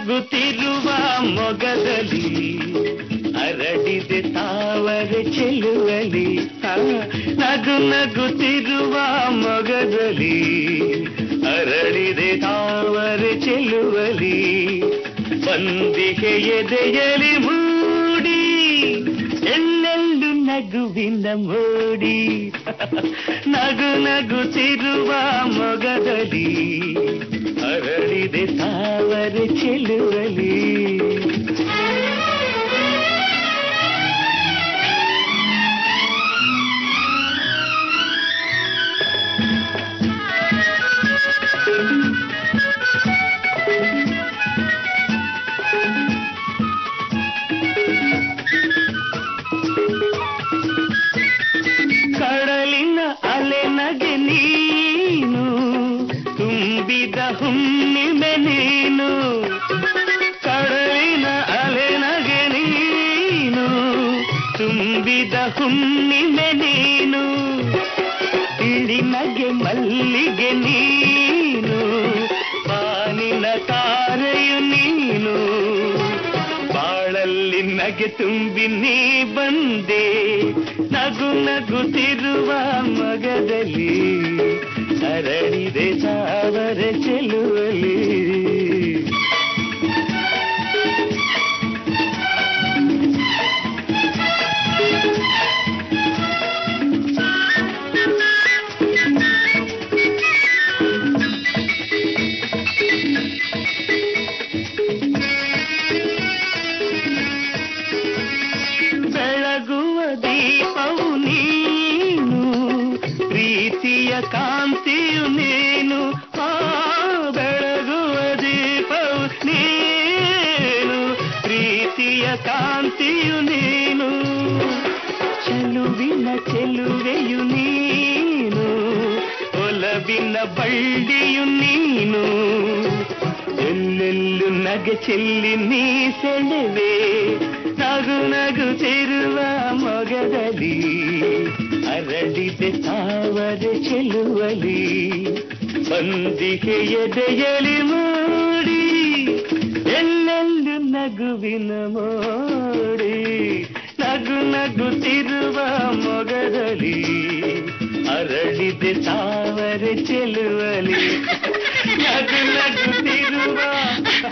ನಗುತ್ತಿರುವ ಮೊಗದಲ್ಲಿ ಅರಳಿದೆ ತಾವರೆ ಚೆಲುವಲಿ. ನಗುತ್ತಿರುವ ಮೊಗದಲ್ಲಿ ಅರಳಿದೆ ತಾವರೆ ಚೆಲುವಲಿ. ಬಂದಿಗೆ ಎದೆಯಲಿ ಮೂಡಿ ಎಲ್ಲೆಲ್ಲೂ ನಗುವಿನ ಮೋಡಿ. ನಗುತ್ತಿರುವ ಮೊಗದಲ್ಲಿ ಅರಳಿದೆ ತಾವರೆ ಚೆಲುವಲಿ. ಕಡಲಿನ ಅಲೆ ನಗೆ ನೀನು, ತುಂಬಿದ ಹುಣ್ಣಿಮೆ ನೀನು. ಕಡಲಿನ ಅಲೆ ನಗೆ ನೀನು, ತುಂಬಿದ ಹುಣ್ಣಿಮೆ ನೀನು. ಇಳಿ ನಗೆ ಮಲ್ಲಿಗೆ ನೀನು, ಬಾನಿನ ತಾರೆಯು ನೀನು. ಬಾಳಲ್ಲಿ ನಗೆ ತುಂಬಿ ನೀ ಬಂದೆ, ನಗುತ್ತಿರುವ ಮಗದಲ್ಲಿ ಅರಳಿದೆ ತಾವರೆ ಚೆಲುವಲಿ. ಬೆಳಗುವ ದೀಪವು ನೀನು, ಪ್ರೀತಿಯ ಕಾಂತಿಯು ನೀನು. ಬೆಳಗುವ ದೀಪವು ನೀನು, ಪ್ರೀತಿಯ ಕಾಂತಿಯು ನೀನು. ಚೆಲುವಿನ ಚೆಲುವೆಯು ನೀನು, ಒಲವಿನ ಬಳ್ಳಿಯು ನೀನು. ಎಲ್ಲೆಲ್ಲೂ ನಗೆ ಚೆಲ್ಲಿ ನೀ ಸೆಳೆವೆ, ನಗುತ್ತಿರುವ ಮೊಗದಲ್ಲಿ ಅರಳಿದೆ ತಾವರೆ ಚೆಲುವಲಿ. ಬಂದಿಗೆ ಎದೆಯಲಿ ಮೂಡಿ ಎಲ್ಲೆಲ್ಲೂ ನಗುವಿನ ಮೋಡಿ. ನಗುತ್ತಿರುವ ಮೊಗದಲ್ಲಿ ಅರಳಿದೆ ತಾವರೆ ಚೆಲುವಲಿ. ನಗುತ್ತಿರುವ